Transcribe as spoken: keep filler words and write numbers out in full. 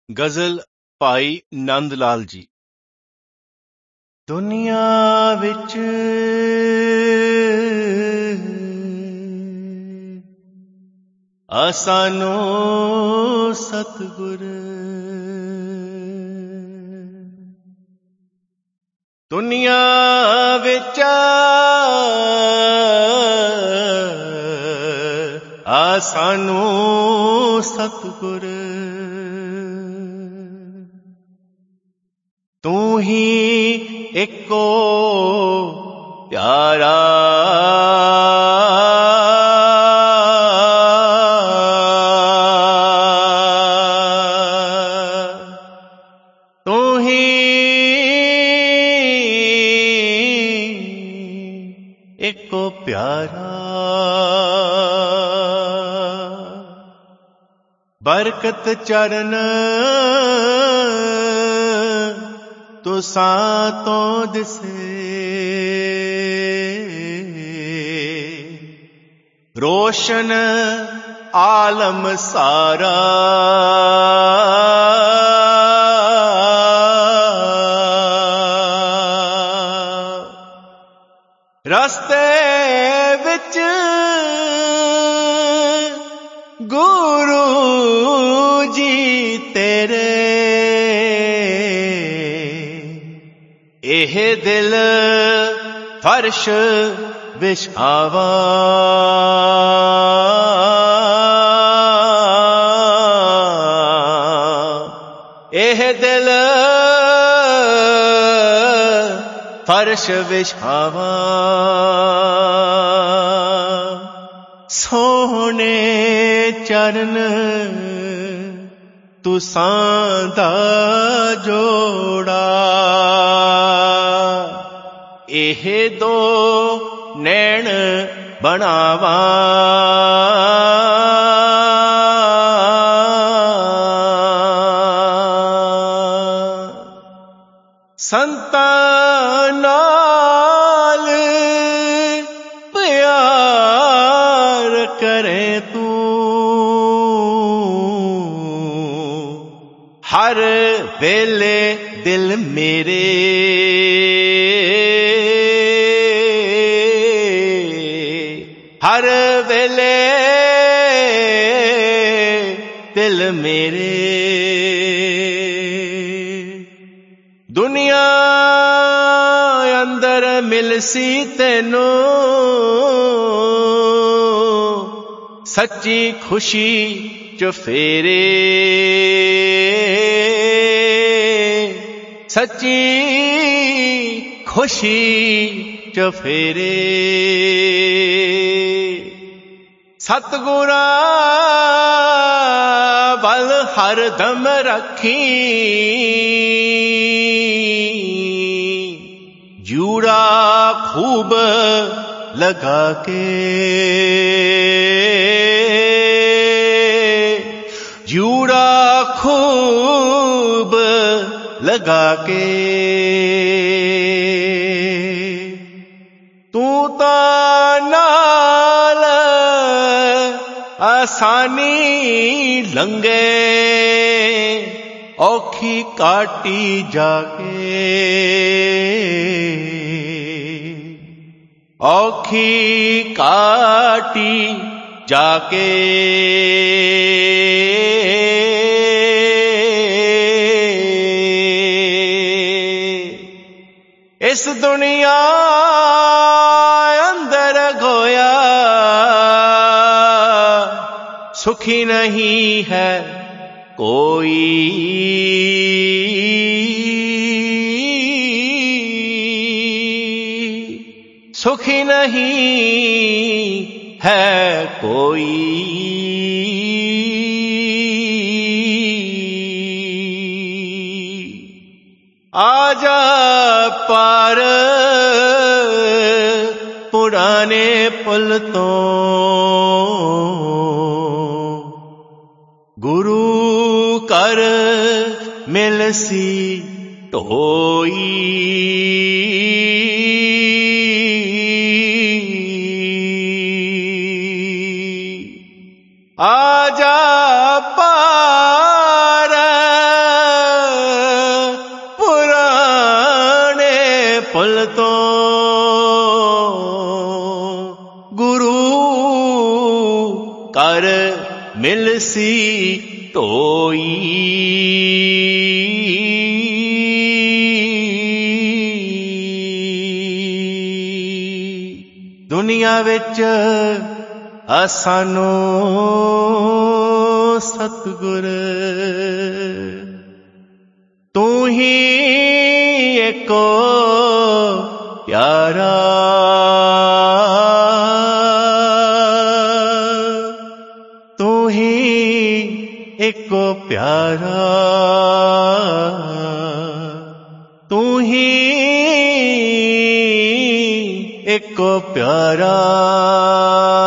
ਗਜ਼ਲ ਭਾਈ ਨੰਦ ਲਾਲ ਜੀ। ਦੁਨੀਆ ਵਿੱਚ ਆਸਾਨੋ ਸਤਿਗੁਰ, ਦੁਨੀਆ ਵਿੱਚ ਆਸਾਨੋ ਸਤਿਗੁਰ, ਤੂੰ ਹੀ ਇੱਕੋ ਪਿਆਰਾ, ਤੂੰ ਹੀ ਇੱਕੋ ਪਿਆਰਾ, ਬਰਕਤ ਚਰਨ ਤੁਸਾਂ ਤੋਂ ਦਿਸੇ, ਰੋਸ਼ਨ ਆਲਮ ਸਾਰਾ, ਰਸਤੇ ਵਿੱਚ ਗੁਰੂ ਜੀ ਤੇਰੇ, ਇਹ ਦਿਲ ਫਰਸ਼ ਵਿਛਾਵਾ, ਇਹ ਦਿਲ ਫਰਸ਼ ਵਿਛਾਵਾ, ਸੋਹਣੇ ਚਰਨ ਤੁਸਾਂ ਦਾ ਜੋੜਾ, ਇਹ ਦੋ ਨੈਣ ਬਣਾਵਾ, ਸੰਤਾਂ ਨਾਲ ਪਿਆਰ ਕਰੇ ਤੂੰ, ਹਰ ਵੇਲੇ ਦਿਲ ਮੇਰੇ, ਹਰ ਵੇਲੇ ਦਿਲ ਮੇਰੇ, ਦੁਨੀਆ ਅੰਦਰ ਮਿਲਸੀ ਤੈਨੂੰ ਸੱਚੀ ਖੁਸ਼ੀ ਚੁਫੇਰੇ, ਸੱਚੀ ਖੁਸ਼ੀ ਚੁਫੇਰੇ, ਸਤਿਗੁਰਾਂ ਵੱਲ ਹਰਦਮ ਰੱਖੀ, ਜੂੜਾ ਖੂਬ ਲਗਾ ਕੇ, ਜੂੜਾ ਖੂਬ ਲਗਾ ਕੇ, ਤੂੰ ਤਾਂ ਨਾਲ ਆਸਾਨੀ ਲੰਘੇ, ਔਖੀ ਕਾਟੀ ਜਾ ਕੇ, ਔਖੀ ਕਾਟੀ ਜਾ ਕੇ, ਇਸ ਦੁਨੀਆ ਅੰਦਰ ਗੋਇਆ ਸੁਖੀ ਨਹੀਂ ਹੈ ਕੋਈ, ਸੁਖੀ ਨਹੀਂ ਹੈ ਕੋਈ, ਆਜਾ ਪਾਰ ਪੁਰਾਣੇ ਪੁੱਲ ਤੋਂ, ਗੁਰੂ ਘਰ ਮਿਲਸੀ ਢੋਈ, ਆਜਾ ਪਾਰ ਤੋਂ ਗੁਰੂ ਕਰ ਮਿਲਸੀ ਢੋਈ। ਦੁਨੀਆ ਵਿੱਚ ਆਸਾਨੋ ਸਤਿਗੁਰ ਤੂੰ ਹੀ ਏਕੋ ਪਿਆਰਾ। ਤੂੰ ਹੀ ਏਕੋ ਪਿਆਰਾ, ਤੂੰ ਹੀ ਏਕੋ ਪਿਆਰਾ।